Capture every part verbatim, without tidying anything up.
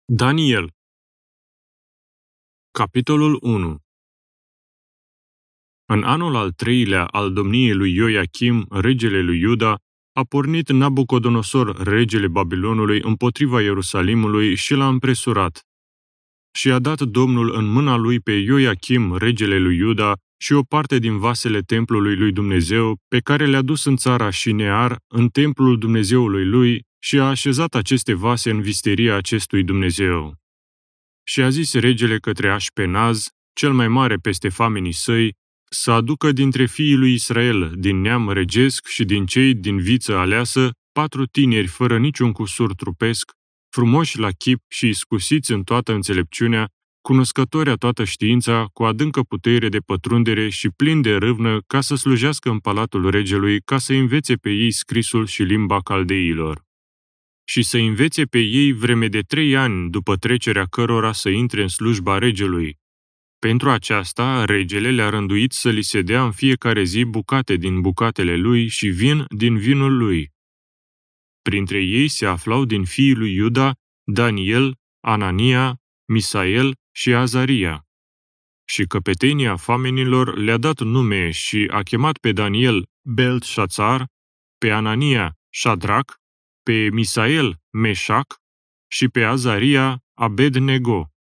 Daniel. Capitolul unu. În anul al treilea al domniei lui Ioiachim, regele lui Iuda, a pornit Nabucodonosor, regele Babilonului, împotriva Ierusalimului și l-a împresurat. Și a dat Domnul în mâna lui pe Ioiachim, regele lui Iuda, și o parte din vasele templului lui Dumnezeu, pe care le-a dus în țara Șinear, în templul Dumnezeului lui, și a așezat aceste vase în visteria acestui Dumnezeu. Și a zis regele către Așpenaz, cel mai mare peste famenii săi, să aducă dintre fiii lui Israel, din neam regesc și din cei din viță aleasă, patru tineri fără niciun cusur trupesc, frumoși la chip și iscusiți în toată înțelepciunea, cunoscători a toată știința, cu adâncă putere de pătrundere și plini de râvnă, ca să slujească în palatul regelui, ca să învețe pe ei scrisul și limba caldeilor. Și să învețe pe ei vreme de trei ani, după trecerea cărora să intre în slujba regelui. Pentru aceasta, regele le-a rânduit să li se dea în fiecare zi bucate din bucatele lui și vin din vinul lui. Printre ei se aflau din fiii lui Iuda Daniel, Anania, Misael și Azaria. Și căpetenia famenilor le-a dat nume și a chemat pe Daniel Beltșațar, pe Anania Șadrac, pe Misael Meșac și pe Azaria Abednego.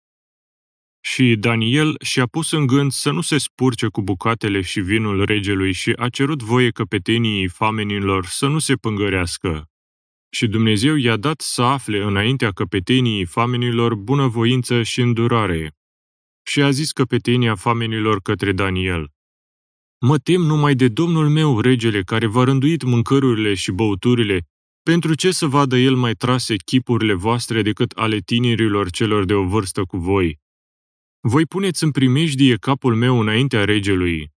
Și Daniel și-a pus în gând să nu se spurce cu bucatele și vinul regelui și a cerut voie căpeteniei famenilor să nu se pângărească. Și Dumnezeu i-a dat să afle înaintea căpeteniei famenilor bunăvoință și îndurare. Și a zis căpetenia famenilor către Daniel: Mă tem numai de Domnul meu, regele, care v-a rânduit mâncărurile și băuturile. Pentru ce să vadă el mai trase chipurile voastre decât ale tinerilor celor de o vârstă cu voi? Voi puneți în primejdie capul meu înaintea regelui.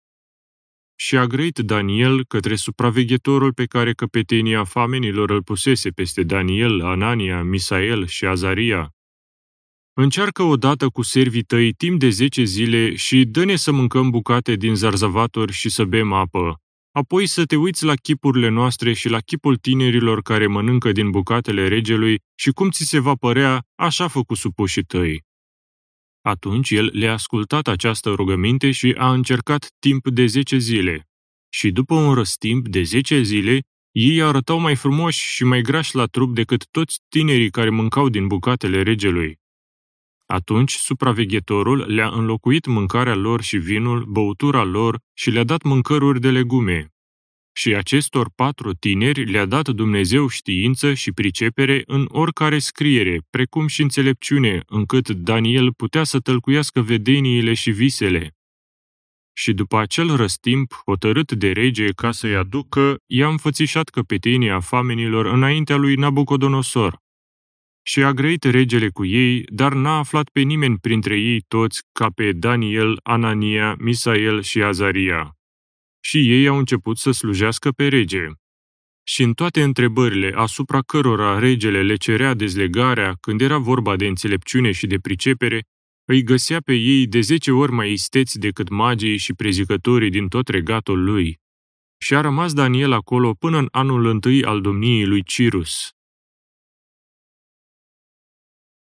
Și a grăit Daniel către supraveghetorul pe care căpetenia famenilor îl pusese peste Daniel, Anania, Misael și Azaria. Încearcă odată cu servii tăi timp de zece zile și dă-ne să mâncăm bucate din zarzavaturi și să bem apă. Apoi să te uiți la chipurile noastre și la chipul tinerilor care mănâncă din bucatele regelui și cum ți se va părea, așa făcu supușii tăi. Atunci el le-a ascultat această rugăminte și a încercat timp de zece zile. Și după un răstimp de zece zile, ei arătau mai frumoși și mai grași la trup decât toți tinerii care mâncau din bucatele regelui. Atunci supraveghetorul le-a înlocuit mâncarea lor și vinul, băutura lor și le-a dat mâncăruri de legume. Și acestor patru tineri le-a dat Dumnezeu știință și pricepere în oricare scriere, precum și înțelepciune, încât Daniel putea să tălcuiască vedeniile și visele. Și după acel răstimp, hotărât de rege ca să-i aducă, i-a înfățișat căpetenia famenilor înaintea lui Nabucodonosor. Și a grăit regele cu ei, dar n-a aflat pe nimeni printre ei toți ca pe Daniel, Anania, Misael și Azaria. Și ei au început să slujească pe rege. Și în toate întrebările asupra cărora regele le cerea dezlegarea când era vorba de înțelepciune și de pricepere, îi găsea pe ei de zece ori mai isteți decât magii și prezicătorii din tot regatul lui. Și a rămas Daniel acolo până în anul întâi al domniei lui Cirus.